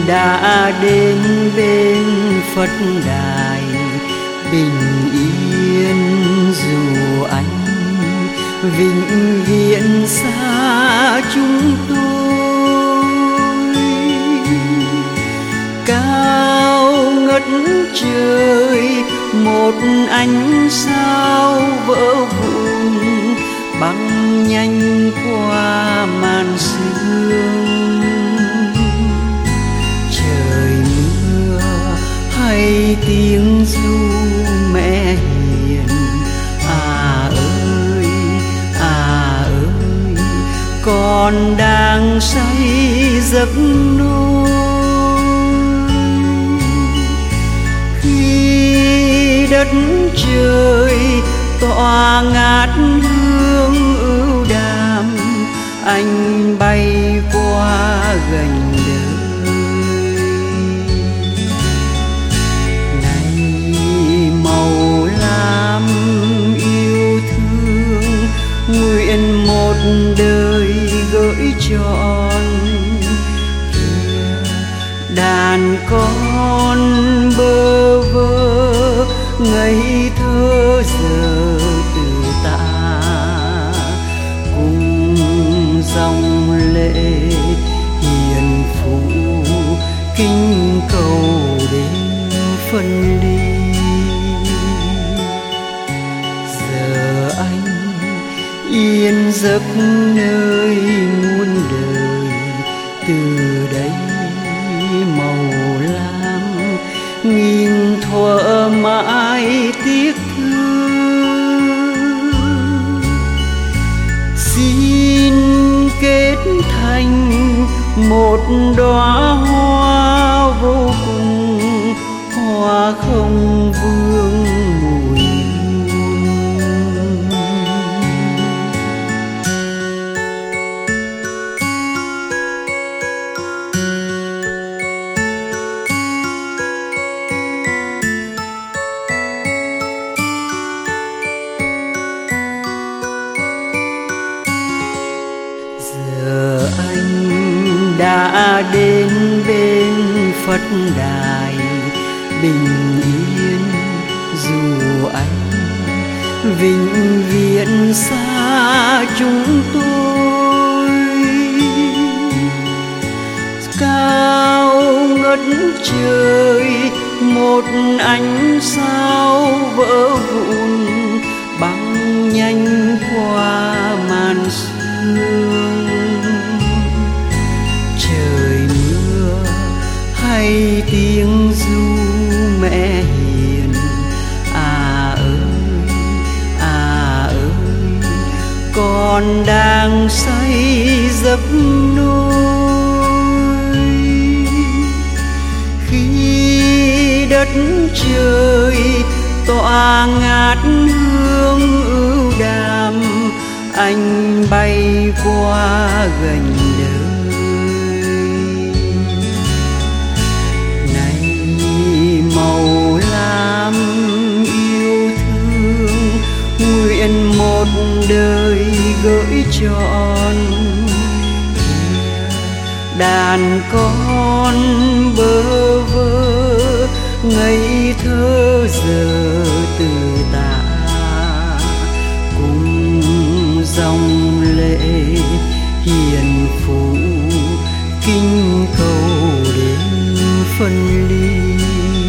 đã đến bên Phật đài bình yên, dù anh vĩnh viễn xa chúng tôi. Cao ngất trời một ánh sao vỡ vụn băng nhanh qua màn sương. Trời mưa hay tiếng ru mẹ hiền, à ơi con đang say giấc nôi. Khi đất trời tỏa ngát hương ưu đàm, anh bay qua gành đời. Này màu lam yêu thương, nguyện một đời gửi trọn. Đàn con bơ vơ ngây thơ giờ từ ta, cùng dòng lệ hiền phụ kinh cầu đến phân ly. Giờ anh yên giấc nơi muôn đời, từ đây màu lam nghìn thuở mãi tiếc thương. Xin kết thành một đóa hoa vô cùng, hoa không vương mùi hương. Giờ anh đã đến bên Phật đài bình yên, dù anh vĩnh viễn xa chúng tôi. Cao ngất trời một ánh sao vỡ vụn băng nhanh qua màn sương. Trời mưa hay tiếng ru mẹ hiền, à ơi con đang say giấc nôi. Khi đất trời tỏa ngát hương ưu đàm, anh bay qua gành đời. Này màu lam yêu thương, nguyện một đời gửi trọn. Đàn con bơ vơ ngây thơ giờ từ ta, cùng dòng lệ hiền phụ kinh cầu đến phân ly.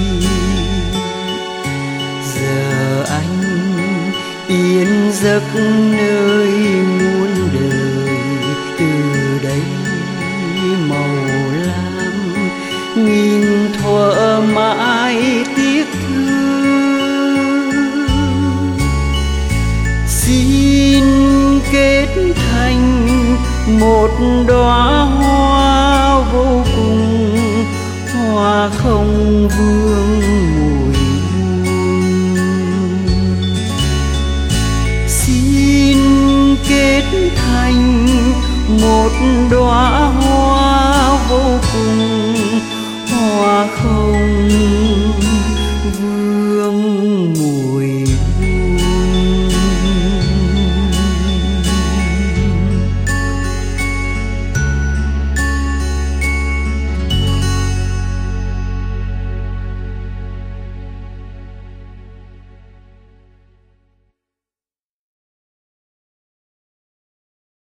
Giờ anh yên giấc nơi muôn đời, từ đây màu lam nghìn thuở mãi tiếc thương. Xin kết thành một đóa hoa vô cùng, hoa không vương mùi hương. Xin kết thành một đóa hoa vô cùng, hoa